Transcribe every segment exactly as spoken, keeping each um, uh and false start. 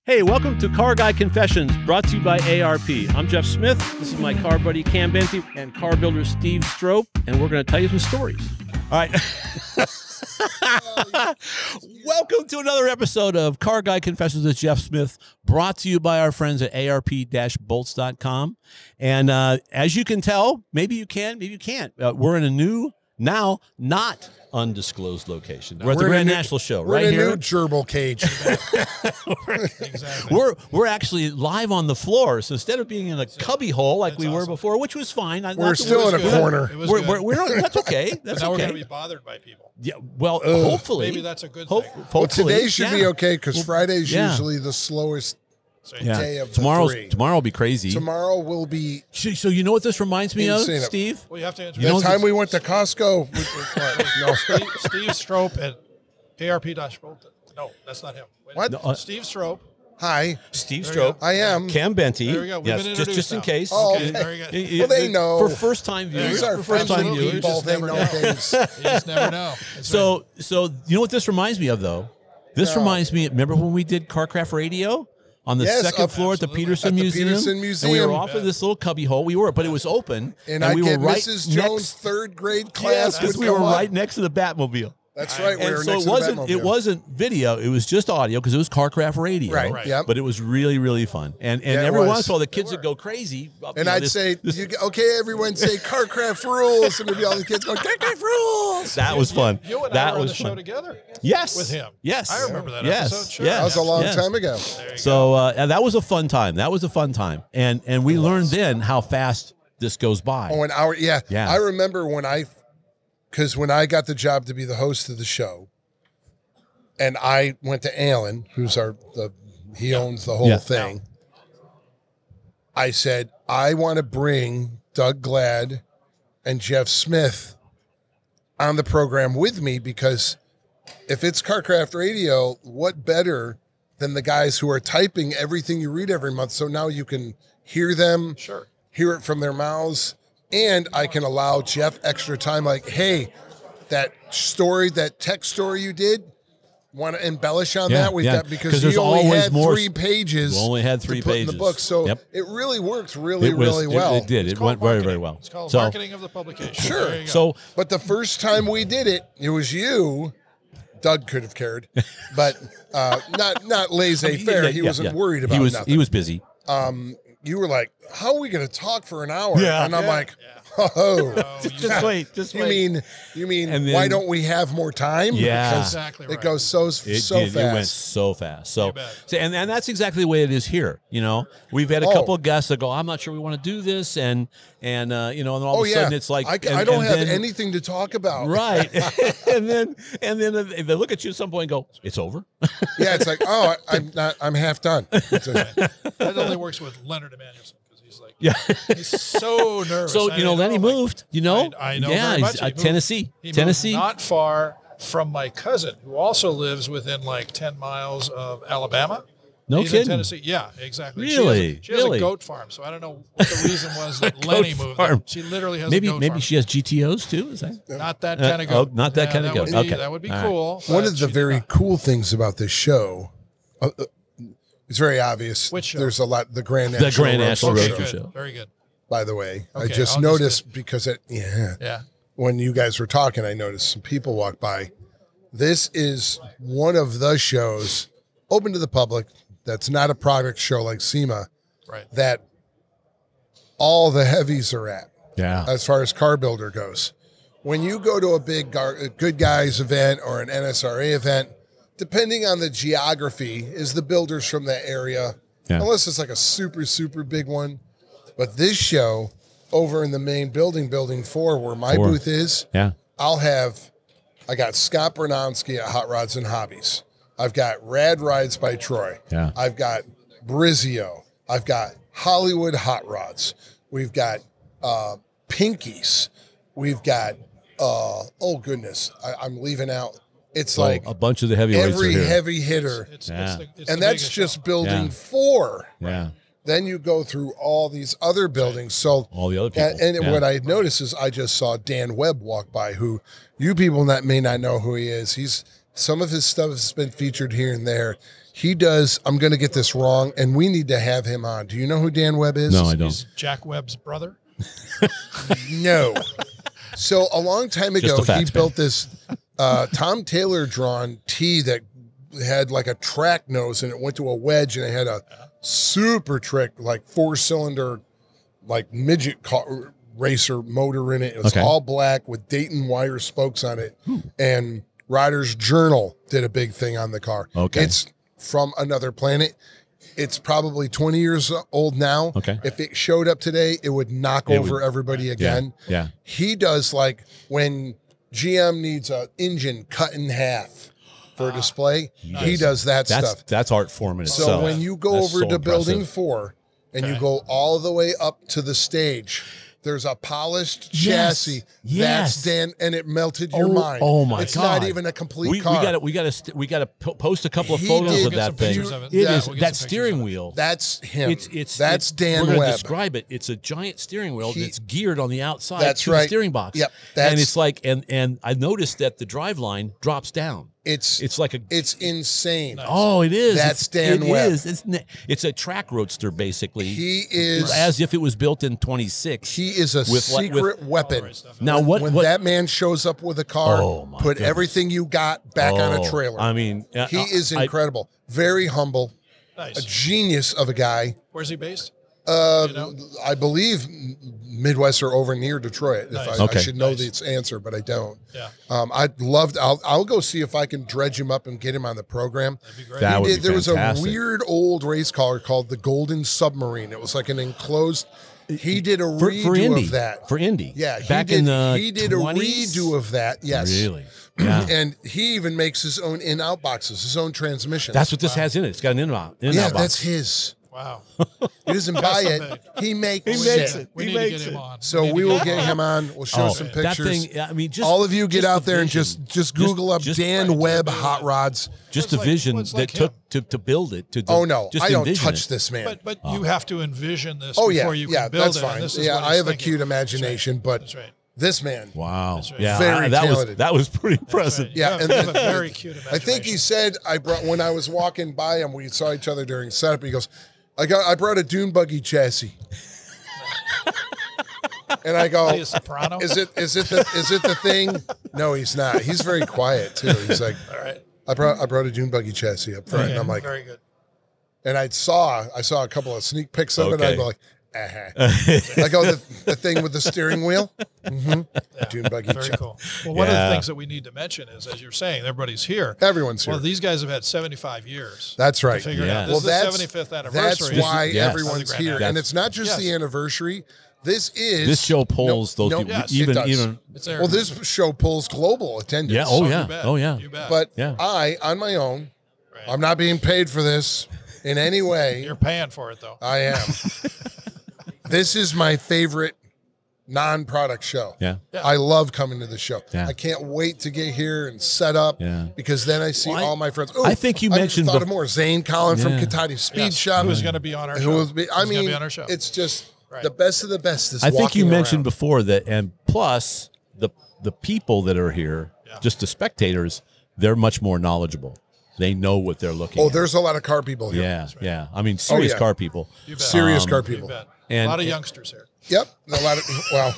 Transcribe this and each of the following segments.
Hey, welcome to Car Guy Confessions, brought to you by A R P. I'm Jeff Smith. This is my car buddy Cam Benty and car builder Steve Strope, and we're going to tell you some stories. All right. Welcome to another episode of Car Guy Confessions with Jeff Smith, brought to you by our friends at A R P bolts dot com. And uh, as you can tell, maybe you can, maybe you can't. Uh, we're in a new, now not undisclosed location. We're at the Grand National Show, we're right in a here. new gerbil cage. we're, exactly. we're we're actually live on the floor. So instead of being in a cubby hole like we were before, which was fine, I- We're not- still in a good. corner. It was We're, good. we're, we're that's okay. But That's now we're okay. going to be bothered by people. Yeah, well, Ugh. hopefully, Maybe that's a good Hope- thing. Well, hopefully, today should yeah. be okay because Well, Friday's yeah. usually the slowest So Yeah. day of the Tomorrow's three. tomorrow will be crazy. Tomorrow will be So, so you know what this reminds me Insane. of, Steve? Well, you have to answer. You the know, time this- we went to Costco. we- what? No. Steve, Steve Strope at A R P Bolton. No, that's not him. Wait a What? minute. No, uh, Steve Strope. Hi, Steve There you Strope, I am. Cam Benty. There we go. We've Yes, been just introduced just in now. case. Oh, Okay, okay. very good. Y- y- Well, they know. for first time viewers. These are For first time absolutely. viewers. You people. just They never know know. things. You just never know. That's So, so you know what this reminds me of, though? This No. reminds me. Remember when we did Carcraft Radio on the Yes, second up- floor at the absolutely. Peterson At the Museum? Peterson And we Museum. were off of this little cubby hole. We were, but it was open, And, I we get were right Missus next- Jones' third grade Yes, class. because would we were come up. right next to the Batmobile. That's right. We And were so next it to wasn't the it Batmobile. wasn't video. It was just audio because it was Carcraft Radio. Right. Right. Yep. But it was really really fun. And and Yeah, it every was. once in a while the kids would go crazy. You And know, I'd this- say, this- you, okay, everyone say Carcraft rules. And there'd be all the kids going, Carcraft rules. that was fun. You and I that were on was the show fun. together. Yes. With him. Yes. I remember that yes. episode, sure. Yes. That was a long yes. time ago. There you So uh, and that was a fun time. That was a fun time. And and we learned then how fast this goes by. Oh, an hour. Yeah. Yeah. I remember when I, because when I got the job to be the host of the show, and I went to Alan, who's our, the, he owns the whole Yeah. thing. I said, I want to bring Doug Glad and Jeff Smith on the program with me because if it's Carcraft Radio, what better than the guys who are typing everything you read every month? So now you can hear them, Sure. hear it from their mouths, and I can allow Jeff extra time. Like, hey, that story, that text story you did, want to embellish on Yeah, that? We've yeah. got because 'Cause he there's only always had more- three pages. We only had three to put in pages. the book, so Yep. it really worked really, It was really it- well. It, did. It's It called went very marketing. very well. It's called so, marketing of the publication. Sure. There you go. So But the first time we did it, it was you. Doug could have cared, but uh, not not laissez-faire. Yeah, He yeah, wasn't yeah. worried about he was nothing. he was busy. um, you were like, "How are we going to talk for an hour?" Yeah. and I'm Yeah. like, Yeah. "Oh, Oh, you Just wait. Just you wait. mean you mean And why then- don't we have more time?" Yeah. Because Exactly it right. goes so It so did. It went fast. so fast. So, You bet. so- and, and that's exactly the way it is here. You know, we've had a Oh. couple of guests that go, I'm not sure we want to do this. And, and, uh, you know, and all Oh of a yeah, sudden it's like, I, and, I don't and have then- anything to talk about. Right. and then, and then if they look at you at some point and go, it's over. Yeah, it's like, oh, I, I'm not. I'm half done. It's a- That only works with Leonard Emanuelson because he's like, yeah. he's so nervous. So, I you know, then he I'm like, moved, you know, I, I know yeah, very he's, much. He uh, moved- Tennessee, he moved Tennessee. not far from my cousin, who also lives within like ten miles of Alabama. No He's kidding. in Tennessee. Yeah, exactly. Really? She has, a, she has Really? a goat farm, so I don't know what the reason was that Goat Lenny moved. farm. There. She literally has maybe, a goat maybe farm. she has G T Os too. Is that? Not that Uh, kind of oh, goat. not that Yeah, kind of would goat. be- Okay. That would be All right. cool. One but of she the did very not. cool things about this show, uh, uh, it's very obvious. Which show? There's a lot. The Grand The National Grand Road National Show, Okay, Road good. Show. Very good. by the way. I Okay, just I'll just noticed because it, yeah, Yeah. when you guys were talking, I noticed some people walk by. This is one of the shows open to the public that's not a product show like SEMA Right. that all the heavies are at Yeah. as far as car builder goes. When you go to a big gar- a Good Guys event or an N S R A event, depending on the geography, is the builders from that area, Yeah. unless it's like a super, super big one. But this show over in the main building, building four, where my Four. booth is, Yeah. I'll have, I got Scott Bernowski at Hot Rods and Hobbies. I've got Rad Rides by Troy. Yeah. I've got Brizio. I've got Hollywood Hot Rods. We've got uh, Pinkies. We've got, uh, oh goodness, I, I'm leaving out. It's So like a bunch of the heavyweights are every here. heavy hitter. It's, Yeah. it's the, it's And the that's biggest just show. building Yeah. four. Yeah. Then you go through all these other buildings. So All the other people. and, and Yeah. what I noticed is I just saw Dan Webb walk by, who you people that may not know who he is. He's some of his stuff has been featured here and there. He does. I'm going to get this wrong, and we need to have him on. Do you know who Dan Webb is? No, I don't. He's Jack Webb's brother. No. So a long time Just ago, the he facts, built this uh, Tom Taylor drawn tee that had like a track nose, and it went to a wedge, and it had a super trick, like four cylinder, like midget car racer motor in it. It was Okay. all black with Dayton wire spokes on it, and Riders Journal did a big thing on the car. Okay. It's from another planet. It's probably twenty years old now. Okay. If it showed up today, it would knock It over would- everybody again. Yeah. He does like when G M needs an engine cut in half for a display, he does that That's stuff. that's art form in So itself. when you go That's over so to building impressive. four and you Okay. go all the way up to the stage, there's a polished Yes. chassis. Yes. That's Dan, and it melted your Oh, mind. oh my it's God. not even a complete we, car. we got we got to we got to po- post a couple of He photos did of get that some thing. pictures of it. It Yeah, is we'll get that some steering pictures of it. Oh, wheel. That's him. It's it's that's it- Dan We're gonna Webb. describe it. It's a giant steering wheel He- that's geared on the outside That's to right. the steering box. Yep, and that's- it's like and and I noticed that the drive line drops down. It's It's like a it's insane. oh, it is. That's It's- Dan it Webb. is. It's ne- it's a track roadster basically. He is as if it was built in twenty-six. he is a with like- with- secret weapon. Right stuff. now what when what that man shows up with a car, Oh, my put goodness. everything you got back on a Oh, trailer. I mean, uh, he is I- incredible. Very humble, Nice. a genius of a guy. Where's he based? Uh, You know? I believe Midwest or over near Detroit. If Nice. I, Okay. I should know Nice. this answer, but I don't. Yeah, Um, I'd love. To, I'll I'll go see if I can dredge him up and get him on the program. that'd be great. That He would did- be there was a fantastic. weird old race car called the Golden Submarine. It was like an enclosed. He did a for, redo for Indy of that. for Indy. Yeah, he back did, in the he did twenties? a redo of that. Yes, Really? Yeah. and he even makes his own in-out boxes, his own transmission. That's what this has in it. It's got an in-out. in yeah, box. that's his. Wow. He doesn't buy it. made. He makes, He makes it. it. We He need to makes get him it. on. So need we to will him get on. him on. We'll show Oh, some that pictures. thing. I mean, just All of you get just out the there and vision. just just Google up just- Dan right, Webb just- hot rods. just It's the like- vision it's that like took him. to, to build it. To, to Oh no, just I don't envision touch it. this man. But but you have to envision this oh yeah, before you can yeah, build that's it. and fine. this is Yeah, what I he's have a thinking. cute That's right. imagination, but That's right. this man. Wow. That's right. Yeah, Very I- that was talented. that was pretty That's impressive. right. Yeah, You have, and you have a then- very cute imagination. I think he said I brought when I was walking by him. We saw each other during setup. He goes, "I got I brought a dune buggy chassis," and I go, Is he a soprano? "Is it is it the is it the thing?" No, he's not. He's very quiet too. He's like, All right. "I brought I brought a dune buggy chassis up front," Okay, and I'm like, very good. and I saw I saw a couple of sneak pics of it. Okay. And I'm like, uh-huh. I go the, the thing with the steering wheel, mm-hmm. Yeah, dune buggy very chassis. cool. Well, one of Yeah. the things that we need to mention is, as you're saying, everybody's here. Everyone's here. Well, these guys have had seventy-five years. That's right. To figure Yeah. it out. This Well, is the that's seventy-fifth anniversary. That's why Yes. everyone's Of the Grand here, National. and it's not just Yes. the anniversary. This is This show pulls no, those no, people. yes, it even does. even It's there. Well, this show pulls global attendance. yeah. Oh you yeah. bet. Oh yeah. You bet. But Yeah. I, on my own, Right. I'm not being paid for this in any way. You're paying for it though. I am. This is my favorite non-product show. Yeah. Yeah. I love coming to the show. Yeah. I can't wait to get here and set up Yeah. because then I see Well, I- all my friends. Oh, I think you I mentioned just thought bef- of more. Zane Collin from Yeah. Katati Speed Yes. Shop. Who's going to be on our Who show? will be- I Who's gonna mean, be on our show? it's just Right. the best of the best. Is I think you walking mentioned around. before that, and plus the the people that are here, Yeah. just the spectators, they're much more knowledgeable. They know what they're looking. Oh, at. there's a lot of car people here. yeah, yeah. I mean, serious yeah. car people. You bet. Serious Um, car You people. bet. And- a lot of and- youngsters here. Yep. A lot of well,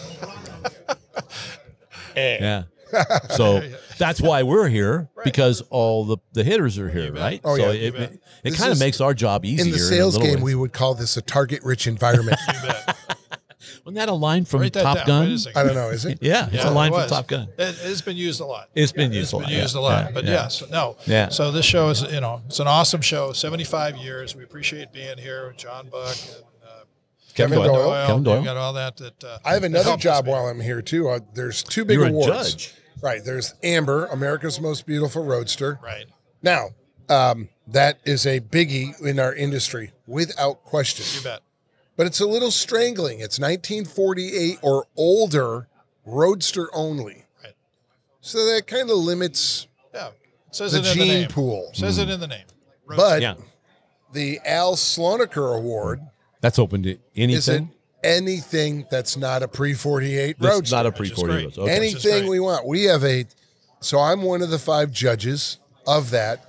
Yeah. So that's why we're here because all the, the hitters are here, bet. right? Oh, so yeah, it, you it, bet. it This kind of is- makes our job easier. in the sales a little game, way. we would call this a target-rich environment. You bet. Wasn't that a line from Write that Top down. Gun? Wait a second. I don't know. Is it? Yeah, it's Yeah, a line it from was. Top Gun. It, it's been used a lot. It's been used It's a been lot. used yeah, a lot. yeah, But yeah. yes, no. Yeah. So this show is, you know, it's an awesome show. seventy-five years. We appreciate being here with John Buck and uh, Kevin, Kevin Doyle. Doyle. Kevin Doyle. We've got all that. That uh, I have another helped us job make while I'm here too. Uh, there's two big You're a awards. judge. Right. There's Amber, America's Most Beautiful Roadster. Right. Now, um, that is a biggie in our industry, without question. You bet. But it's a little strangling. It's nineteen forty-eight or older, roadster only. Right. So that kind of limits Yeah. It says the it in the gene name. pool. Says it in the name. Road- But Yeah. the Al Slonaker Award That's open to is it anything. anything that's not a pre forty-eight That's roadster. not a Which pre is forty. great. Okay. Any- is Anything great. we want. We have a, so I'm one of the five judges of that.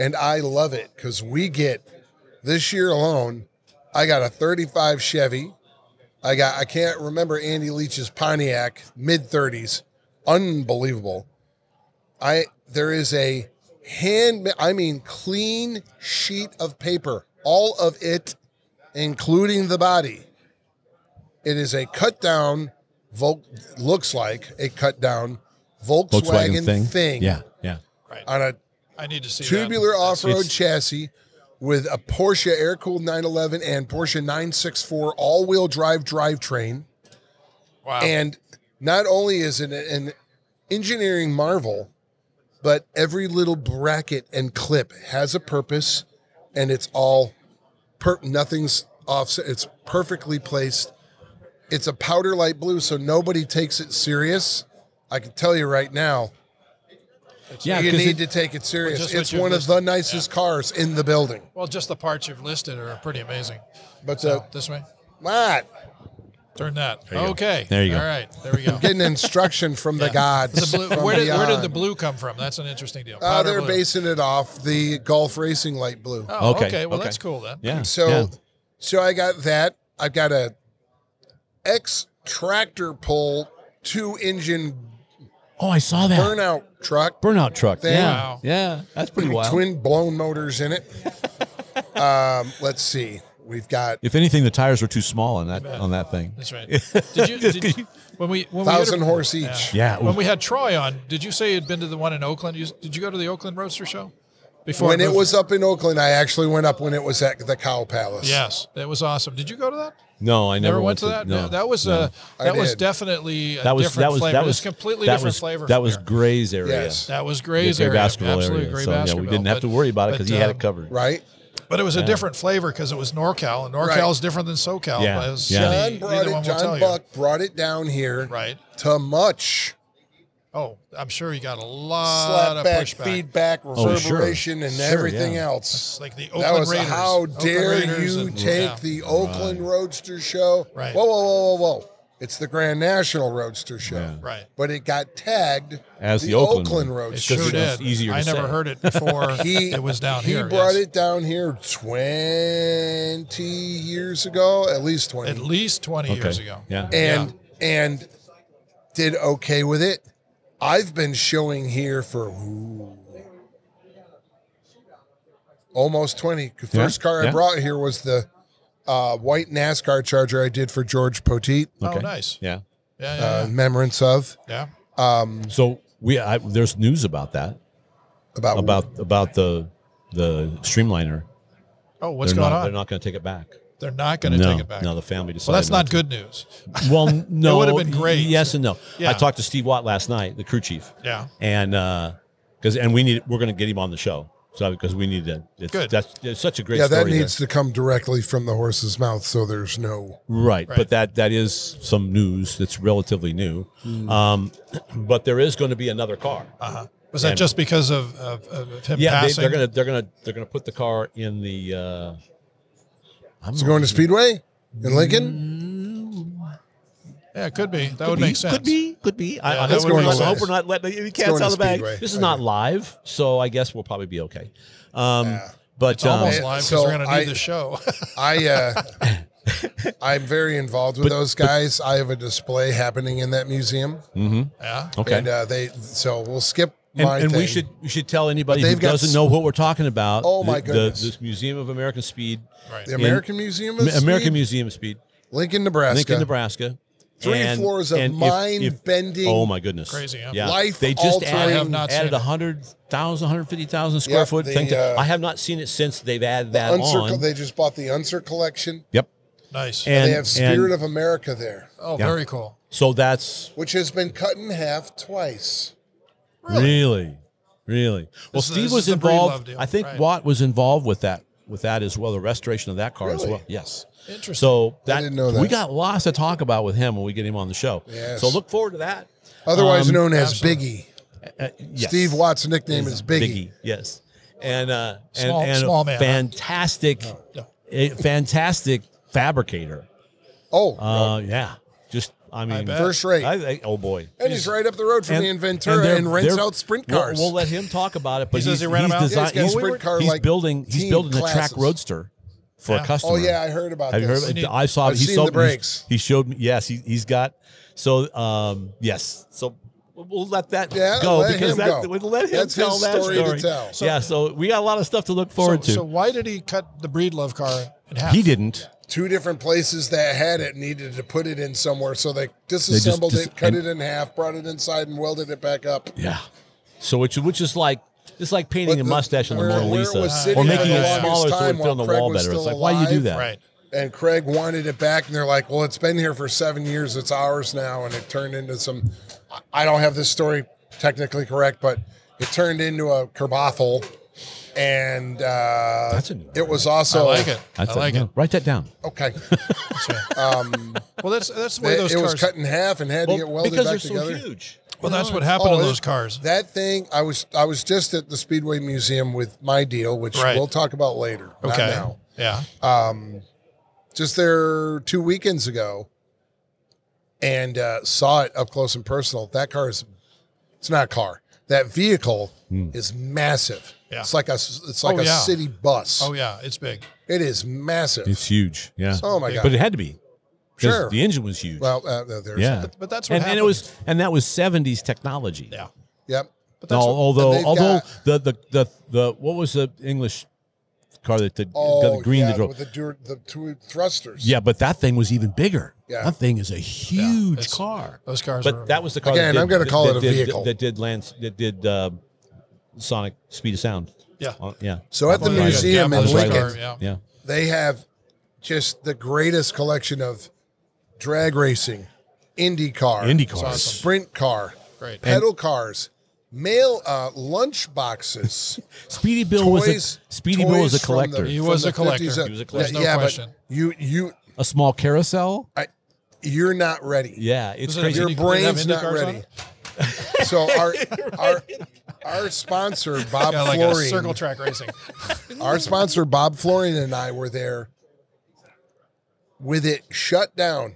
and I love it because we get this year alone. I got a thirty-five Chevy. I got I can't remember Andy Leach's Pontiac, mid thirties, unbelievable. I there is a hand, I mean clean sheet of paper, all of it, including the body. It is a cut down, Vol- looks like a cut down Volkswagen, Volkswagen thing. thing Yeah, yeah. Right. on a I need to see tubular that. off-road It's- chassis with a Porsche air-cooled nine eleven and Porsche nine sixty-four all-wheel drive drivetrain. Wow. And not only is it an engineering marvel, but every little bracket and clip has a purpose, and it's all per- nothing's offset. It's perfectly placed. It's a powder light blue, so nobody takes it serious. I can tell you right now, Yeah, you 'cause need it- to take it serious. just what It's you've one of listed. the nicest cars in the building. well, just the parts you've listed are pretty amazing. But So uh, this way, what? turn that. you go. Okay. There you go. All right. There we go. Getting instruction from the Yeah. gods. The blue, from where, did, where did beyond. the blue come from? That's an interesting deal. Uh, Powder they're blue. basing it off the Gulf Racing light blue. Oh, Okay, okay. Well, okay. that's cool then. Yeah. So, yeah. so I got that. I've got a X tractor pull two engine Oh, I saw that. burnout truck, Burnout truck. Thing. Yeah. Wow. Yeah. That's pretty wild. twin blown motors in it. um, let's see. We've got If anything, the tires were too small on that on that thing. That's right. Did you, did you when we when thousand we had a- horse each. Yeah. When we had Troy on, did you say you'd been to the one in Oakland? You, did you go to the Oakland Roadster show? Before When it moved? was up in Oakland, I actually went up when it was at the Cow Palace. Yes, that was awesome. Did you go to that? No, I never, Never went to that. No, that was no. uh, I that was did. definitely a that was different that was flavor. that It was completely that different was, flavor. That from was here. Gray's area. Yes. That was Gray's Gray area. basketball Absolutely, area. Gray So basketball. yeah, we didn't have but- to worry about it because but, he had uh, it covered. Right? But it was a different flavor because it was NorCal, and NorCal Right. is different than SoCal. Yeah. As Yeah. John any- brought either it, one will tell John you. Buck brought it down here Right. to much Oh, I'm sure you got a lot of slapback, pushback. feedback, Oh, sure. reverberation, and Sure, everything yeah. else. It's like the That Oakland was Raiders. how Oakland dare Raiders you and- take yeah. the Oakland Roadster Show? Right. Whoa, whoa, whoa, whoa, whoa! It's the Grand National Roadster Show, Yeah. Right. but it got tagged As the Oakland one. It Roadster. sure It's Show. did. easier to I never say. heard it before He it was down he here. brought yes. it down here twenty years ago, at least twenty, at least twenty Okay. years ago. Yeah. and and did okay with it. I've been showing here for ooh, almost twenty. The first Yeah, car I yeah. brought here was the uh, white NASCAR Charger I did for George Poteet, Oh, Okay. nice. Yeah. Yeah, yeah, uh, remembrance of yeah. So we I, there's news about that about about about the the Streamliner. Oh, what's they're going not, on? They're not going to take it back. They're not going to no, take it back. No, the family decided. well, that's not to. good news. Well, no, would've been great. Yes and no. Yeah. I talked to Steve Watt last night, the crew chief. Yeah. And because and we need we're going to get him on the show, so because we need to. It's, Good. That's it's such a great. yeah, that story needs there. to come directly from the horse's mouth, so there's no. Right, Right. but that that is some news that's relatively new. Um, but there is going to be another car. Uh-huh. Was that And- just because of, of, of him Yeah, they, passing? they're gonna they're gonna they're gonna put the car in the. Uh, I'm Is it going to Speedway in Lincoln? yeah, it could be. That Could would be, make sense. Could be, could be. I, Yeah, I that hope would we're make not- I hope sense. we're not letting the cats going out to of the bag. Speedway. This is Okay. not live, so I guess we'll probably be okay. Um, Yeah. But It's almost um, live because so we're going to need I- the show. I uh, I'm very involved with those guys. I have a display happening in that museum, yeah. okay. and uh, they so we'll skip And, my and we thing. should we should tell anybody But who they've got doesn't s- know what we're talking about. Oh, my the- the- goodness. this Museum of American Speed, Right. the in- American Museum of American Speed, Museum of Speed, Lincoln, Nebraska. Lincoln, Nebraska. Three And- floors of and if- mind-bending- Oh my goodness! Crazy, huh? Yeah, Life they just altering- added, I have not added seen it. one hundred thousand, one hundred fifty thousand square Yep, foot the, thing. To, uh, I have not seen it since they've added that Unser, on. they just bought the Unser collection. Yep. Nice. And they have Spirit and of America there, oh, yeah. very cool. so that's which has been cut in half twice. really, really. Well, This is- Steve this was is the Breedlove involved. deal, I think right. Watt was involved with that, with that as well, the restoration of that car as Really? well. Yes. Interesting. So that, didn't know we that. got lots to talk about with him when we get him on the show. Yes. So look forward to that. Otherwise Um, known as absolutely. Biggie. Uh, yes. Steve Watt's nickname is Biggie. Biggie, yes, and uh, and, Small- and small a man, huh? fantastic, No. a fantastic fabricator. Oh, Uh, yeah, just I mean, bet. First rate. I, I, oh boy. And he's right up the road from And- me in and Ventura they're- and, rents they're- out sprint we'll- cars. We'll, let him talk about it. But He says he's, he ran he's, them out? desi- Yeah, he's got a he's, sprint car, he's like, building. He's team building a track classes. roadster for Yeah. a customer. Oh yeah, I heard about Have you this. heard? Need- I saw. I've he seen showed the me- brakes. He showed me. Yes, he, he's got. So um, yes. So we'll let that Yeah, go let because him that go. we'll let him That's tell his that story to tell. yeah. So we got a lot of stuff to look So, forward to. so why did he cut the Breedlove car in half? he didn't. Two different places that had it needed to put it in somewhere, so they disassembled dis- it, cut and- it in half, brought it inside, and welded it back up. Yeah. So which which is like it's like painting But a the- much on the where- Mona where it Lisa was or sitting making for it the longest smaller so it time would fit on the while Craig wall was better. It's still like why do you do alive. that? Right. And Craig wanted it back, and they're like, "Well, it's been here for seven years. It's ours now." And it turned into some. I don't have this story technically correct, but it turned into a kerbothel, and uh, That's a new it was also I like it. That's I like a, it. Write that down. okay. Well, that's that's the way It, those it was cars. cut in half and had to get welded because back they're together. so huge. well, that's what happened Oh, to it- those cars. That thing, I was I was just at the Speedway Museum with my deal, which Right. we'll talk about later. Not Okay. now. Yeah. Just there two weekends ago, and uh, saw it up close and personal. That car is, it's not a car. That vehicle is massive. Yeah. It's like a it's like Oh, a yeah. city bus. Oh yeah, it's big. It is massive. It's huge. Yeah. Oh, my God. But it had to be. 'Cause Sure. The engine was huge. well, uh, there's yeah. But that's what and, happened. and it was and that was seventies technology. Yeah. Yep. But No, that's what, although and they've although got- the, the the the what was the English car that the, Oh, got the green yeah, that drove? with the, dur- the two thrusters. Yeah, but that thing was even bigger. Yeah. That thing is a huge it's- car. those cars are But that was the car. Again, that did, I'm gonna call that it a did- vehicle. that did Lance that did uh, Sonic Speed of Sound. yeah. Uh, yeah. So at the Well, yeah, museum yeah, in those Lincoln, car, yeah. Yeah. they have just the greatest collection of drag racing, Indy car, Indy It's cars. awesome. sprint car, Great. pedal cars, mail uh, lunch boxes. Speedy Bill was toys, a Speedy Bill was a toys from collector. the- He from was the a collector. fifties. He was a collector. There's no yeah, question. but you you a small carousel. I, you're not ready. Yeah, it's Does it crazy. have Your Indy- have brain's Indy not cars on ready. it? So our our our sponsor Bob Yeah, like a Florian, circle track racing. our sponsor Bob Florian and I were there with it shut down.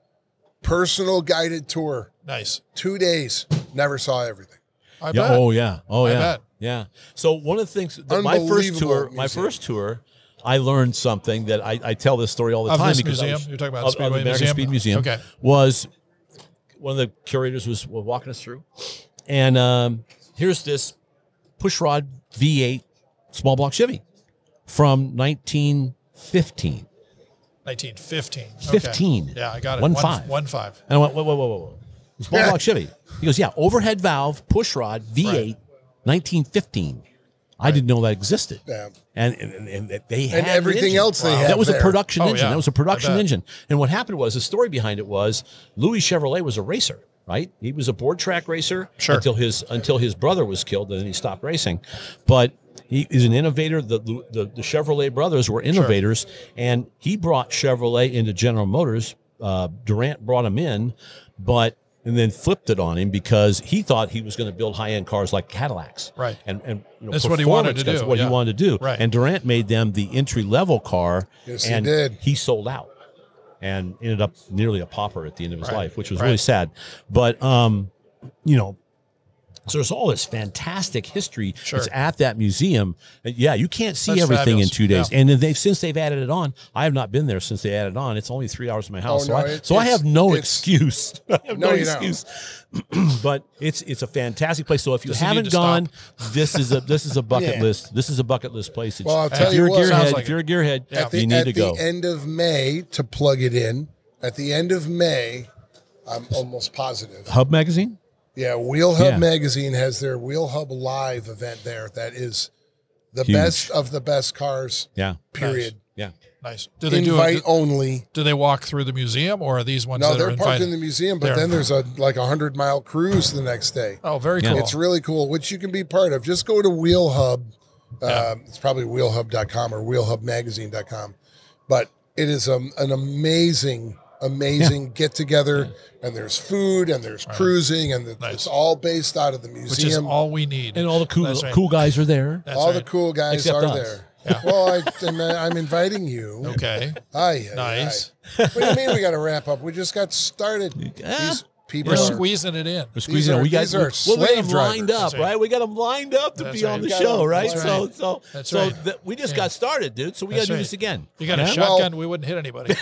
Personal guided tour, Nice. two days. Never saw everything. I Yeah. bet. Oh yeah. Oh I yeah. bet. Yeah. So one of the things that my first Unbelievable tour, my museum. first tour, I learned something that I, I tell this story all the Of time this because I museum? was- You're talking about of- of Speedway the American Museum? Speed Museum. Okay. Was one of the curators was walking us through, and um, here's this pushrod V eight small block Chevy from nineteen fifteen. nineteen fifteen. Okay. fifteen. Yeah, I got it. One one five. One five. And I went, whoa, whoa, whoa, whoa, whoa. Small block Chevy. He goes, yeah, overhead valve, pushrod, V eight, Right. nineteen fifteen. I didn't know that existed. Yeah. And, and, and they had And an everything engine. else they That have was a there. production Oh, engine. yeah. That was a production I bet. engine. And what happened was, the story behind it was, Louis Chevrolet was a racer, right? He was a board track racer Sure. until his until his brother was killed, and then he stopped racing. But he is an innovator. The, the the Chevrolet brothers were innovators, and he brought Chevrolet into General Motors. Uh, Durant brought him in, but and then flipped it on him because he thought he was going to build high end cars like Cadillacs, Right. And and you know, That's what he wanted to performance cars, do, What yeah. he wanted to do, Right. And Durant made them the entry level car, Yes, he and did. he sold out and ended up nearly a pauper at the end of his Right. life, which was Right. really sad. But um, you know, so there's all this fantastic history Sure. that's at that museum. And yeah, you can't see That's everything fabulous. in two days. Yeah. And then they've since they've added it on. I have not been there since they added it on. It's only three hours from my house, Oh, so, no, I, it- so I it's- have no it's- excuse. I have no, No, you don't. excuse. But it's it's a fantastic place. So if you Does it need haven't to gone, this is a this is a bucket Yeah. list. This is a bucket list place. That Well, I'll if tell you're you a what. gearhead, Sounds like if you're a gearhead, At the, you need at to the go. end of May, to plug it in, at the end of May, I'm almost positive. Hub Magazine. Yeah, Wheel Hub Yeah. Magazine has their Wheel Hub Live event there. That is the Huge. best of the best cars, Yeah. period. Yeah. Nice. Do they Invite do? only. Do they walk through the museum, or are these ones No, that they're are parked invited? in the museum, but They're- then there's a like a hundred mile cruise the next day. Oh, very Yeah. cool. It's really cool, which you can be part of. Just go to Wheel Hub. Yeah. Um, it's probably wheel hub dot com or wheel hub magazine dot com. But it is um, an amazing, amazing get together. And there's food and there's cruising, and the, Nice. it's all based out of the Which is museum. all we need. And all the cool That's right. cool guys are there. That's all the right. cool guys Except are us. there. Well, I, and uh, I'm inviting you. Okay. Aye, aye, Nice. aye. What do you mean we got to wrap up? We just got started. Yeah. These people We're are squeezing it in. We're squeezing. are- we got these are well, we got slave them lined drivers. up, That's right. right? We got them lined up to That's be right. on the Got show, them. right? That's So, right. so, That's so right. th- we just Yeah. got started, dude. So we got That's to do right. this again. You got Yeah? a shotgun, we wouldn't hit anybody.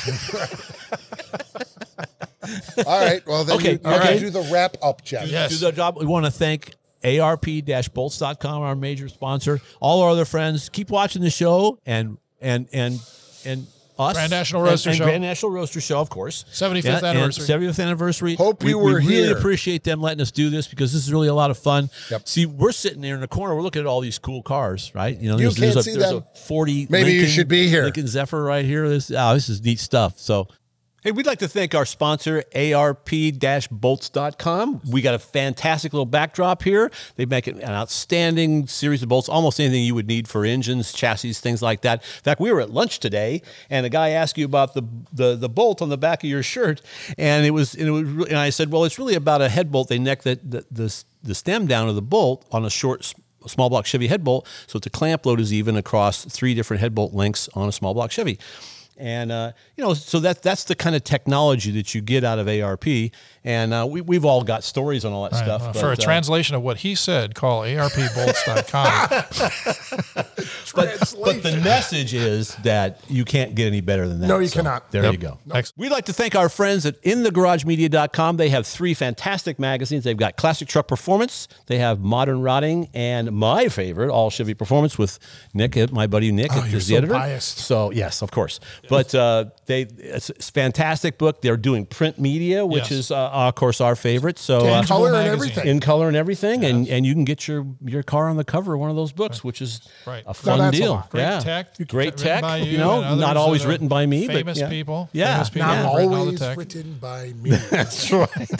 All right. Well, then Okay, you, you okay. do the wrap up, Jeff. Yes. Do the job. We want to thank A R P bolts dot com, our major sponsor. All our other friends. Keep watching the show and and and and us. Grand National and- Roaster and Show. Grand National Roaster Show, of course. seventy-fifth Yeah, and anniversary. seventieth anniversary. Hope we, you were we really here. appreciate them letting us do this because this is really a lot of fun. Yep. See, we're sitting there in the corner. We're looking at all these cool cars, right? You know, You there's, can't there's see a, there's them. a forty. Maybe you Lincoln, should be here. Lincoln Zephyr right here. This, oh, this is neat stuff. So. Hey, we'd like to thank our sponsor, A R P bolts dot com. We got a fantastic little backdrop here. They make an outstanding series of bolts, almost anything you would need for engines, chassis, things like that. In fact, we were at lunch today, and a guy asked you about the the, the bolt on the back of your shirt, and it was and it was really, and I said, well, it's really about a head bolt. They neck the the, the, the stem down of the bolt on a short small block Chevy head bolt, so the clamp load is even across three different head bolt lengths on a small block Chevy. And, uh, you know, so that, that's the kind of technology that you get out of A R P. And uh, we, we've all got stories on all that Right. stuff. Well, but, for a uh, translation of what he said, call A R P bolts dot com. but, but the message is that you can't get any better than that. No, you So cannot. There Yep. you go. Next. We'd like to thank our friends at in the garage media dot com. They have three fantastic magazines. They've got Classic Truck Performance. They have Modern Rotting and my favorite, All Chevy Performance with Nick, my buddy Nick, Oh, is you're the so editor. biased. So yes, of course. But uh, they it's, it's a fantastic book. They're doing print media, which Yes. is uh, of course our favorite. So In uh, Tangible color and magazine. everything. in color and everything, and, and you can get your your car on the cover of one of those books, which is Right. a fun that's a deal. lot. Great yeah. tech. Great Written tech. by You, you know, and not others always that are written by me, famous but yeah. people. Yeah. Famous people Yeah. have Not written all the always tech. written by me. That's right.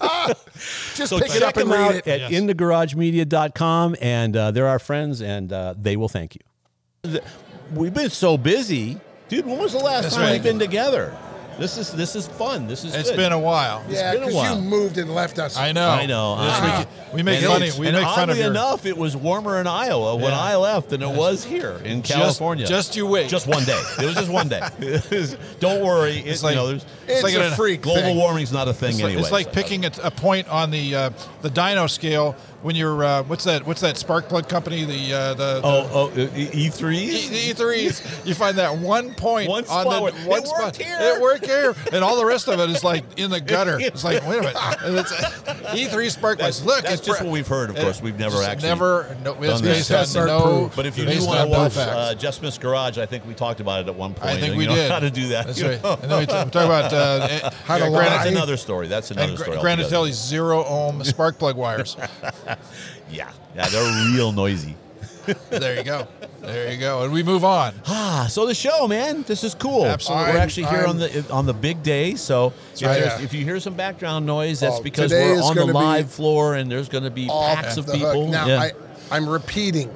Just So pick check it up and them read out it. at Yes. in the garage media dot com, and uh, they're our friends, and uh, they will thank you. The- We've been so busy, dude. When was the last That's time right. we've been together? This is this is fun. This is It's good. been a while. Yeah, been a because while. you moved and left us. I know. I know. Yes, we Uh-huh. can- we, make And fun it's- of we and make fun of oddly your enough, it was warmer in Iowa when Yeah. I left than it was here in Just- California. just you wait. Just one day. It was just one day. It was- Don't worry. It's like- you know, there's, It's like a an- freak global thing. warming's not a thing It's like, anyway. it's like picking a, a point on the uh, the dyno scale when you're uh, what's that what's that spark plug company the uh, the, the Oh, oh, E threes. E- the E threes. You find that one point One on spot the where- one it spot. worked here. It worked here, and all the rest of it is like in the gutter. It's like wait a minute. And it's E three spark That's, plugs. Look, that's it's just pr- what we've heard. Of course, we've never just actually never. No, it's done based that. Tests on aren't no. proved. But if you based do want on to no watch facts. uh, Jeff Smith's Garage, I think we talked about it at one point. I think and we you know did. how to do that. That's you right. know? And then we, t- we talk about uh, How to uh, lie. Granite, That's another story. That's another and story. Gra- Granite altogether. Telly's zero ohm spark plug wires. Yeah, yeah, they're real noisy. There you go. There you go. And we move on. Ah, so the show, man, this is cool. Absolutely. We're actually here I'm- on the on the big day. So if, right. there's- Yeah. if you hear some background noise, that's Oh, because today we're is on the gonna be live floor and there's going to be Off packs of the hook. people. Now, Yeah. I, I'm repeating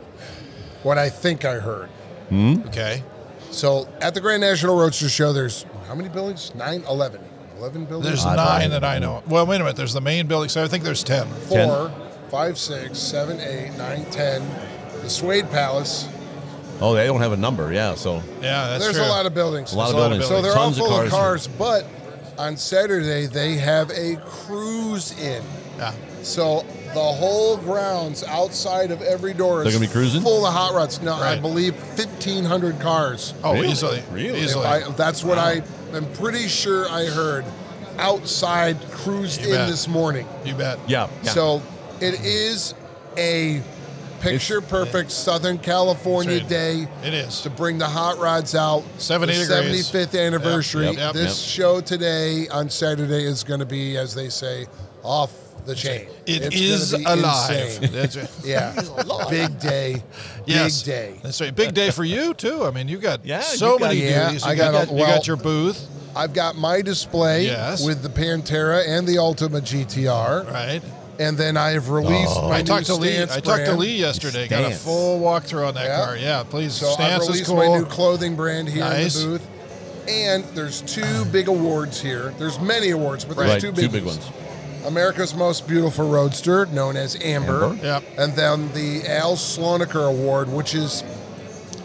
what I think I heard. Okay. So at the Grand National Roadster Show, there's how many buildings? Nine, eleven. Eleven buildings? There's Odd nine line. that I know. Well, wait a minute. There's the main building, so I think there's ten. Four, five, six, seven, eight, nine, ten. The Suede Palace. Oh, they don't have a number. Yeah, so Yeah, that's There's true. a lot of buildings. a lot of a lot of buildings. So they're all Tons full of of cars. cars, but on Saturday they have a cruise in. Yeah. So the whole grounds outside of every door They're is gonna be cruising? full of hot rods. No, I Right. believe fifteen hundred cars. Oh, Really? easily. Really? Easily. I, that's what I am pretty sure I heard outside cruised You in bet. this morning. you bet. Yeah. yeah. So it is a picture perfect Southern California That's right. day It is. to bring the hot rods out. seventy the degrees. seventy-fifth anniversary. Yep, yep, this yep. show today on Saturday is going to be, as they say, off the chain. It It's is gonna be alive. insane. That's right. Yeah, big day. Yes. Big day. That's right. Big day for you too. I mean, you got Yeah, so you got- many Yeah, duties. I You got got, a- you well- got your booth, I've got my display Yes. with the Pantera and the Ultima G T R, right? and then I've released my I new talked to Lee. Stance I talked to brand. Lee yesterday. Got a Stance. full walkthrough on that Yeah. car. Yeah, please. So I've Stance is released cool. my new clothing brand here Nice. in the booth. And there's two big awards here. There's many awards, but there's right, two big, two big ones. America's Most Beautiful Roadster, known as Amber. Amber. Yep. And then the Al Slonaker Award, which is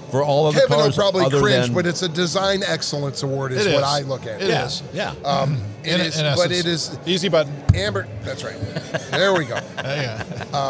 for all of the Kevin will cars probably other cringe, than, but it's a design excellence award is It what is. I look at. It yeah, is. yeah. Um, it In, is, in but essence. it is Easy button. Amber. That's right. There we go. Yeah.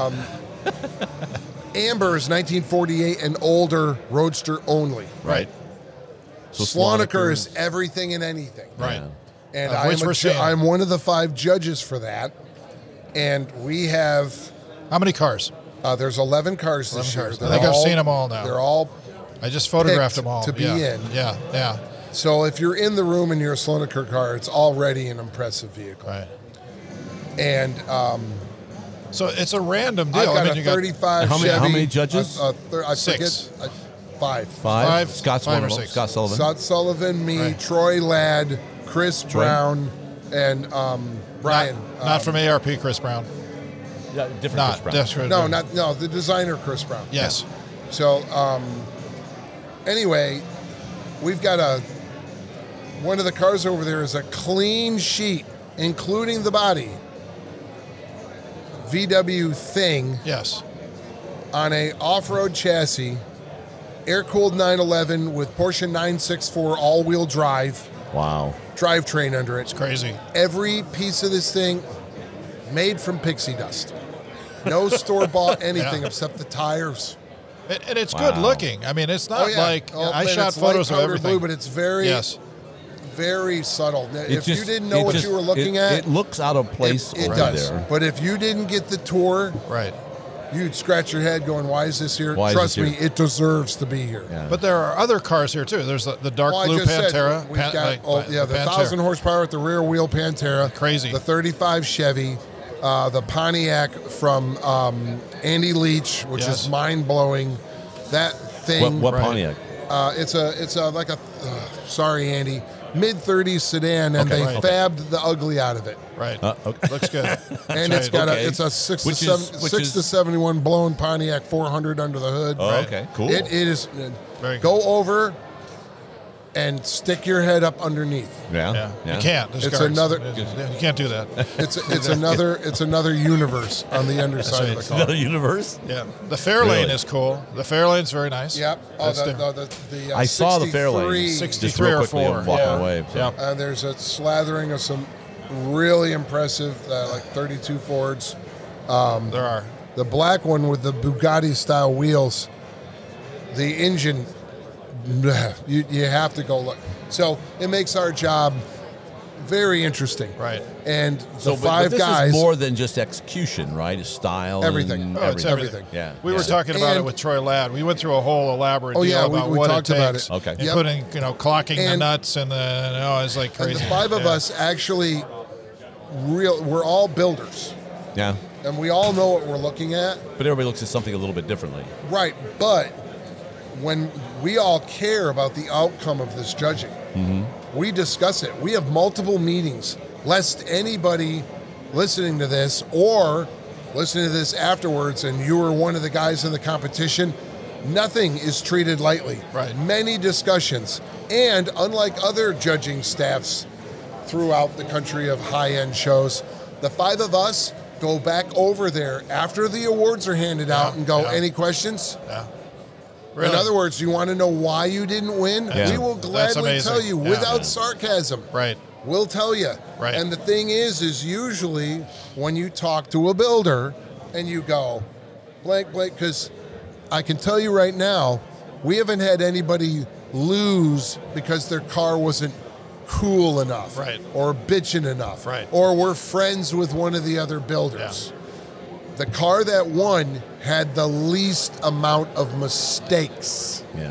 Amber is nineteen forty-eight and older roadster only. Right. So Sloniker is Sloniker's- everything and anything. Right. And Of I'm, which a we're ju- seeing. I'm one of the five judges for that. And we have, How many cars? uh, there's eleven cars this eleven year. cars. I They're think I've all- seen them all now. They're all, I just photographed picked them all. to be yeah. in. Yeah. Yeah. so if you're in the room and you're a Sloniker car, it's already an impressive vehicle. Right. And um, So it's a random deal. I've got I mean, a you got thirty-five How many- Chevy. how many judges? A, a thir- I Six. forget. Uh, five. Five. Five- Scott's five one or of them. six. Scott Sullivan. Scott Sullivan, me, Right. Troy Ladd, Chris Brown, and um, Brian. Not, not um, from A R P, Chris Brown. Yeah, different Not. Chris Brown. That's right. No, not no. The designer, Chris Brown. Yes. So, um, anyway, we've got a one of the cars over there is a clean sheet, including the body. V W Thing Yes. on a off-road chassis, air-cooled nine eleven with Porsche nine sixty-four all-wheel drive, Wow. drivetrain under it. Crazy. Every piece of this thing made from pixie dust. No store-bought anything Yeah. except the tires. And, and it's Wow. good looking. I mean, it's not Oh, yeah. like Oh, I man, shot it's light photos of powder everything. blue, but it's very, yes. very subtle. Now, It if just- you didn't know it what just- you were looking it, at, it looks out of place it, it over does. there. But if you didn't get the tour, Right. you'd scratch your head going, "Why is this here?" Why is Trust this me, here? it deserves to be here. Yeah. But there are other cars here too. There's the, the dark Well, I blue just Pantera. said we've Pan- got like, oh, like yeah, the Pantera. thousand horsepower at the rear wheel Pantera, Crazy. the thirty-five Chevy, uh, the Pontiac from um, Andy Leach, which Yes. is mind blowing. That thing, what what Right. Pontiac? uh, it's a it's a like a uh, sorry Andy, mid thirties sedan, and Okay, they right. Okay. fabbed the ugly out of it. Right. Uh, okay. Looks good. And That's it's got okay. a it's a six Which to is- seven, which six is- to seventy-one blown Pontiac four hundred under the hood. Oh, Right. okay. Cool. It, it is. Very Go over and stick your head up underneath. yeah. Yeah. yeah. You can't. There's It's guards. another- Yeah, you can't do that. It's it's another it's another universe on the underside right. of the car. Another universe. Yeah. The Fairlane Really? is cool. The Fairlane's very nice. Yep. Oh, That's the, different. the, the, the, uh, I saw the Fairlane. sixty-three. Six- Just real or quickly, four. I'm walking Yeah. away. so. Yeah. Uh, there's a slathering of some really impressive, uh, like thirty-two Fords. There are. The black one with the Bugatti style wheels, the engine, you, you have to go look. So it makes our job very interesting. Right. And the So, but- but five this guys, is more than just execution, right? It's style, Everything. and Oh, it's everything. everything. Yeah. We yeah. were talking about And- it with Troy Ladd. We went through a whole elaborate Oh, deal yeah, we- about we what talked it about takes. it. Okay. And Yep. putting, you know, clocking the And- nuts and the, oh, it's like and crazy. the five of Yeah. us actually, real, we're all builders. Yeah. And we all know what we're looking at. But everybody looks at something a little bit differently. Right. But when we all care about the outcome of this judging, we discuss it. We have multiple meetings, lest anybody listening to this or listening to this afterwards and you were one of the guys in the competition, nothing is treated lightly. Right. Many discussions. And unlike other judging staffs throughout the country of high-end shows, the five of us go back over there after the awards are handed out Yeah, and go, yeah. any questions? Yeah. Really? In other words, you want to know why you didn't win? Yeah. We will That's gladly amazing. tell you Yeah. without Yeah. sarcasm. Right. We'll tell you. Right. And the thing is, is usually when you talk to a builder and you go, blank, blank, because I can tell you right now, we haven't had anybody lose because their car wasn't cool enough. Right. Or bitching enough. Right. Or we're friends with one of the other builders. The car that won had the least amount of mistakes. Yeah.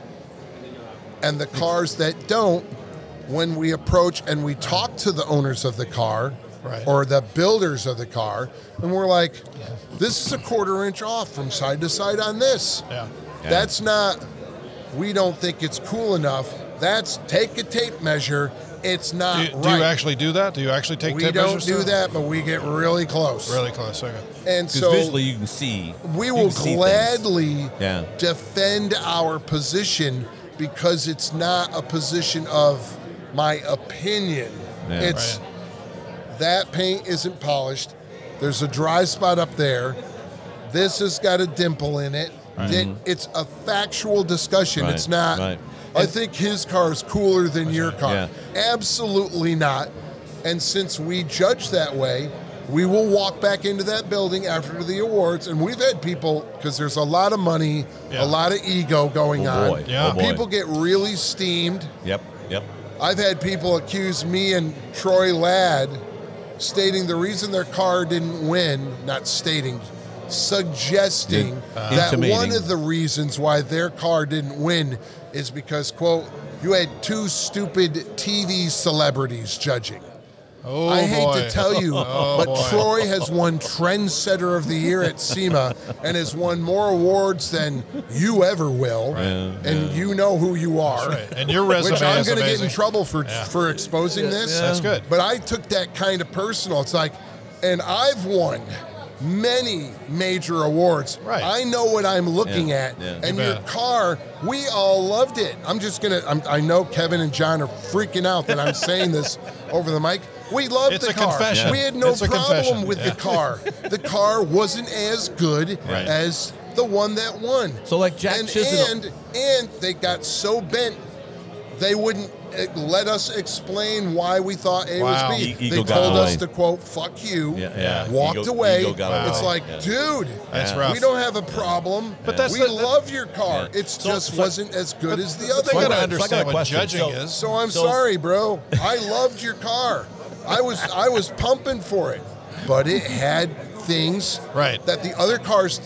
And the cars that don't, when we approach and we talk to the owners of the car Right. or the builders of the car, and we're like, this is a quarter inch off from side to side on this. Yeah. Yeah. That's not, we don't think it's cool enough. That's take a tape measure. It's not Do you, right. do you actually do that? Do you actually take we tape don't measures do too? that, but we get really close. Really close. Okay. And Because so visually you can see. we you will can see things. gladly Yeah. defend our position because it's not a position of my opinion. Yeah. It's Right. that paint isn't polished. There's a dry spot up there. This has got a dimple in it. that it's a factual discussion. Right, It's not, right. I think his car is cooler than your car. Yeah. Absolutely not. And since we judge that way, we will walk back into that building after the awards. And we've had people, because there's a lot of money, Yeah. a lot of ego going Oh, boy. on. Yeah. Oh, boy. People get really steamed. Yep. Yep. I've had people accuse me and Troy Ladd stating the reason their car didn't win, not stating, suggesting Uh, that Intimating. one of the reasons why their car didn't win is because, quote, you had two stupid T V celebrities judging. Oh, I hate boy. to tell you, Oh, but boy. Troy has won Trendsetter of the Year at SEMA and has won more awards than you ever will. And you know who you are. That's right. And your resume Which I'm is going to get in amazing. trouble for Yeah. for exposing this. That's good. But I took that kind of personal. It's like, and I've won many major awards. Right. I know what I'm looking Yeah, at. yeah. And You your bet. car, we all loved it. I'm just going to, I know Kevin and John are freaking out that I'm saying this over the mic. We loved It's the a car. confession. We had no It's a problem confession. with Yeah. the car. The car wasn't as good Right. as the one that won. So like Jack and, Chisenhall. and and they got so bent they wouldn't uh, let us explain why we thought A Wow. was B. E- ego they got told away. us to quote "fuck you," Yeah, yeah. walked Ego- away. ego got It's away. like, Yeah. dude, That's Yeah. rough. we don't have a problem. But that's we the- love your car. Yeah. It So- just so- wasn't as good as the other They So I got to got- so one. I got a understand what question. judging So- is. So I'm So- sorry, bro. I loved your car. I was I was pumping for it, but it had things Right. that the other cars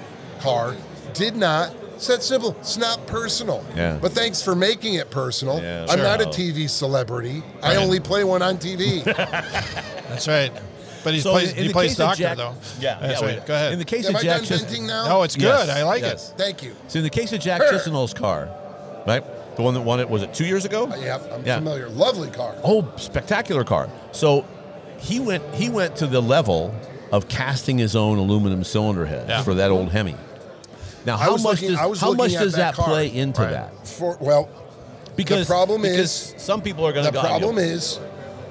car did not. It's that simple. It's not personal. Yeah. But thanks for making it personal. Yeah, I'm sure. not a T V celebrity. I Right. only play one on T V. That's right. But he So plays, in- in he the plays case of doctor, Jack- though. Yeah, That's yeah, right. wait. Go ahead. In the case Am of I Jack done Chis- venting now? no, it's good. Yes, I like yes. it. Thank you. So in the case of Jack Her. Chisenhall's car, right? The one that won it, was it two years ago? Yep, I'm Yeah. familiar. Lovely car. Oh, spectacular car. So he went he went to the level of casting his own aluminum cylinder heads Yeah. for that old Hemi. Now, I how was much looking- I does was how much looking at does that that, car. play into Right. that? For well, Because problem because is- some people are going to the go. problem is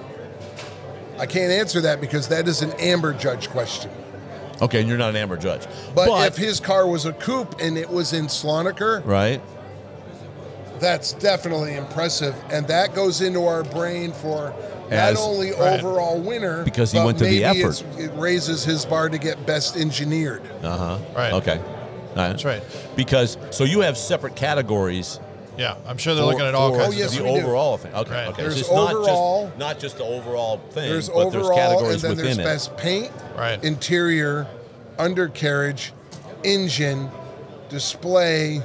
I can't answer that because that is an Amber Judge question. Okay, and you're not an Amber Judge, But, if his car was a coupe and it was in Sloniker, right, that's definitely impressive. And that goes into our brain for As- not only right. overall winner, Because he but went to the maybe effort. it's- it raises his bar to get best engineered. uh huh, Right. okay, All right. That's right. Because so you have separate categories. Yeah, I'm sure they're for- looking at all for kinds Oh, yes, of the we do. overall thing. Okay, Right. okay. There's so it's not overall- just not just the overall thing, There's but overall, there's and categories then within there's it. best paint, Right. interior, undercarriage, engine, display.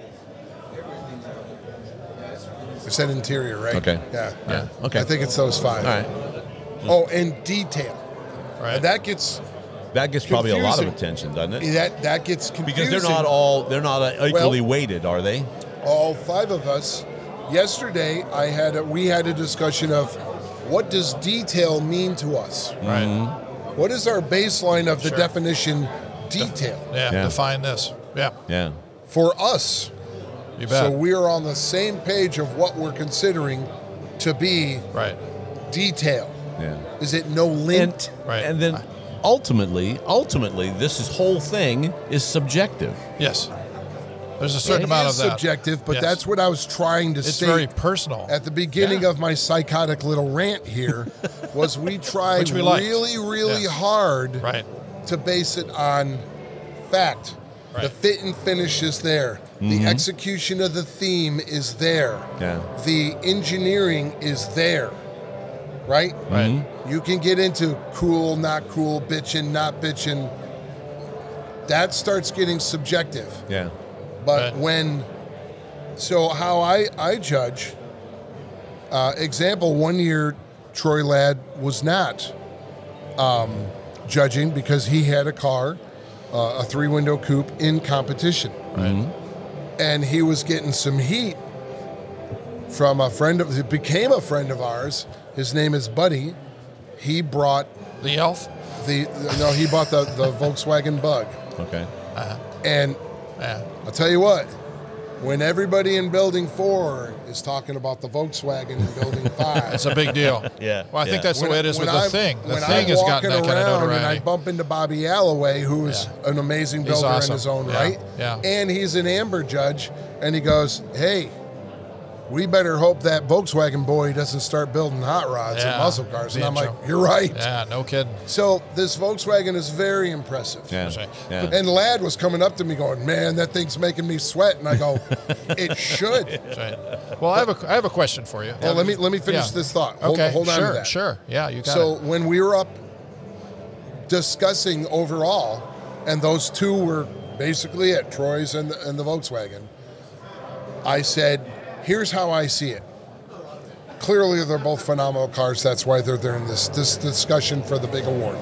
I said interior, right? Okay. Yeah. Yeah. Okay. I think it's those five. All right, Oh, and detail. Right. And that gets that gets probably a lot of Confusing. attention, doesn't it? that that gets confusing. Because they're not all they're not uh, equally weighted, are they? all five of us. Yesterday, I had a, we had a discussion of what does detail mean to us. Right. What is our baseline of the Sure. definition detail Yeah, Yeah. define this. Yeah, Yeah. for us? you bet. So we are on the same page of what we're considering to be right. detail. Yeah. Is it no lint? And, Right. and then ultimately, ultimately, this is, whole thing is subjective. Yes. There's a certain It amount is of that. subjective, but Yes. that's what I was trying to It's say very personal. at the beginning Yeah. of my psychotic little rant here. Was we tried Which we liked. really, really Yeah. hard Right. to base it on fact. The Right. fit and finish is there. The execution of the theme is there. Yeah. The engineering is there. Right? Right. You can get into cool, not cool, bitchin', not bitchin'. That starts getting subjective. Yeah. But Right. when, so how I, I judge, uh, example, one year Troy Ladd was not um, judging because he had a car, uh, a three window coupe in competition. Right. And he was getting some heat from a friend of, it became a friend of ours. His name is Buddy. He brought The elf. the, no, he bought the, the Volkswagen Bug. Okay. And Yeah. I'll tell you what, when everybody in Building Four is talking about the Volkswagen in Building Five. It's a big deal. Yeah. Well, I yeah. think that's When- the way it is with when the I'm- thing. The when thing I'm has gotten walking that kind of around and I notoriety. bump into Bobby Alloway, who is Yeah. an amazing He's builder awesome. in his own Yeah. right, Yeah. and he's an Amber judge, and he goes, "Hey, we better hope that Volkswagen boy doesn't start building hot rods Yeah. and muscle cars." And Being I'm like, Joe. "You're right." Yeah, no kidding. So this Volkswagen is very impressive. Yeah. That's right. Yeah. And Ladd was coming up to me going, "Man, that thing's making me sweat." And I go, "It should." That's right. Well, I have a I have a question for you. Well, let me let me finish Yeah. this thought. Hold, Okay, hold on sure, to that. sure. Yeah, you got So it. when we were up discussing overall, and those two were basically it, Troy's and the, and the Volkswagen, I said, "Here's how I see it. Clearly, they're both phenomenal cars. That's why they're there in this this discussion for the big award.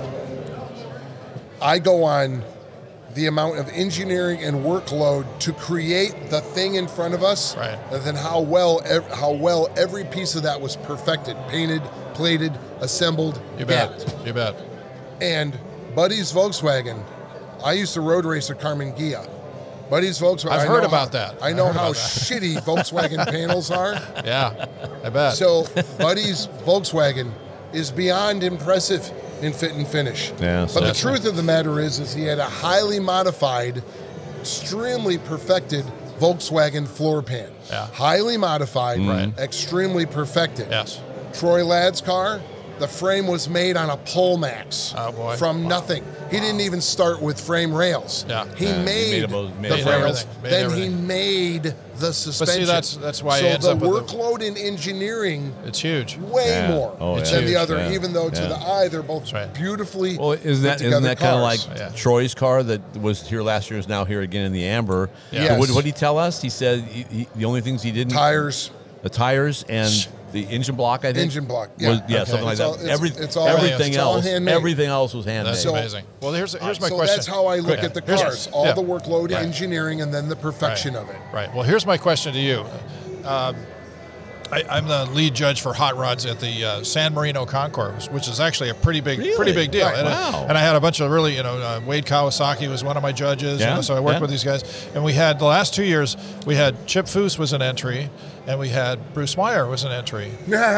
I go on the amount of engineering and workload to create the thing in front of us, Right. and then how well ev- how well every piece of that was perfected, painted, plated, assembled, You bet. gapped. You bet. And Buddy's Volkswagen, I used to road race at Carmen Ghia. Buddy's Volkswagen. I've I heard know about how- that. I I've know heard how about that. shitty Volkswagen panels are. Yeah, I bet. So Buddy's Volkswagen is beyond impressive in fit and finish. Yeah, but so- the truth of the matter is, is he had a highly modified, extremely perfected Volkswagen floor pan. Yeah. Highly modified, Right. extremely perfected. Yes. Troy Ladd's car, the frame was made on a Polmax Oh, boy. from Wow. nothing. He didn't even start with frame rails. Yeah. He Yeah, he made, made about- made the everything. rails. Made then everything. he made the suspension. that's- that's why so he ends the up with the- workload in engineering It's huge. way Yeah. more Oh, It's than huge. the other, Yeah. even though to Yeah. the eye they're both That's right. beautifully Well, isn't that, put isn't together that kind of like cars. Yeah. Troy's car that was here last year is now here again in the Amber? Yeah. So what Yes. did he tell us? He said he, he, the only things he didn't tires, the tires and the engine block. I think engine block. Yeah, was, yeah, Okay. something like It's that. all- it's- Every, it's all- everything it's all else, handmade. everything else was handmade. That's So- amazing. Well, here's here's my so question. that's how I look Great. at the Here's- cars. All yeah. the workload, Right. engineering, and then the perfection right. of it. Right. Well, here's my question to you. Um, I, I'm the lead judge for hot rods at the uh, San Marino Concours, which is actually a pretty big, Really? pretty big deal. Right. And, Wow. and I had a bunch of really, you know, uh, Wade Kawasaki was one of my judges. you Yeah, know, so I worked yeah. with these guys, and we had the last two years. We had Chip Foose was an entry, and we had Bruce Meyer was an entry.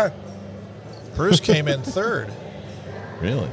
Bruce came in third. Really?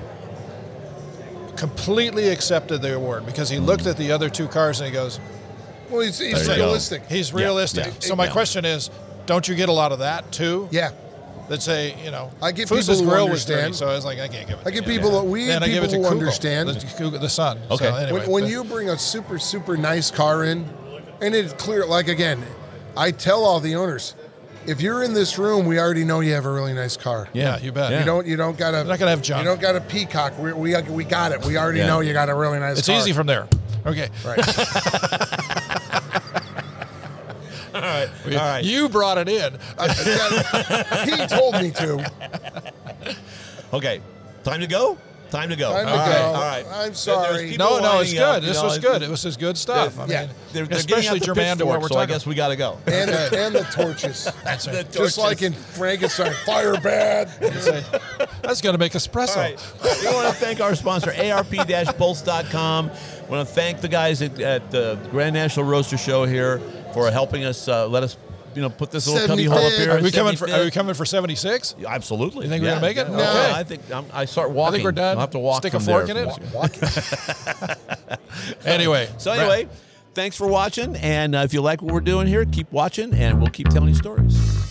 Completely accepted the award because he looked at the other two cars and he goes, Well, he's, he's There you go. realistic. he's Yeah, realistic. yeah, So my yeah. question is, don't you get a lot of that too? Yeah. That say, you know, I get Foose's people who grill was dirty, understand. so I was like, I can't give it. I get to you. people, we Then get I give people it to who Kugel, understand. the, Kugel- the son. Okay. So anyway, when, when the- you bring a super, super nice car in, and it's clear, like again, I tell all the owners, if you're in this room, we already know you have a really nice car. yeah, you bet. Yeah. You don't, you don't gotta. You're not gonna have junk. You don't got a peacock. We, we, we got it. We already Yeah. know you got a really nice It's car. easy from there. Okay. Right. All right. All right. You brought it in. He told me to. Okay. Time to go? Time to go. Time to All right, go. All right. I'm There's sorry. people No, no, it's lining up, good. you This know, was it's- good. It was just good stuff. I Yeah. mean, They're, they're especially getting out the germane to what pitchfork, we're so I talking guess we got to go. And the, and the torches. That's right. The Just like torches. in Frankenstein, fire bad. That's going to make espresso. All right. We want to thank our sponsor, A R P bolts dot com. We want to thank the guys at, at the Grand National Roaster Show here for helping us, uh, let us, you know, put this little cubby hole up here. Are we coming for? seventy-fifth. Are we coming for seventy-six? Yeah, absolutely. You think we're Yeah, gonna make it? yeah. No. Okay. I think I'm, I start walking. we're done. I'll have to walk Stick a from fork there. in it? Walk. Anyway. So anyway, thanks for watching, and uh, if you like what we're doing here, keep watching, and we'll keep telling you stories.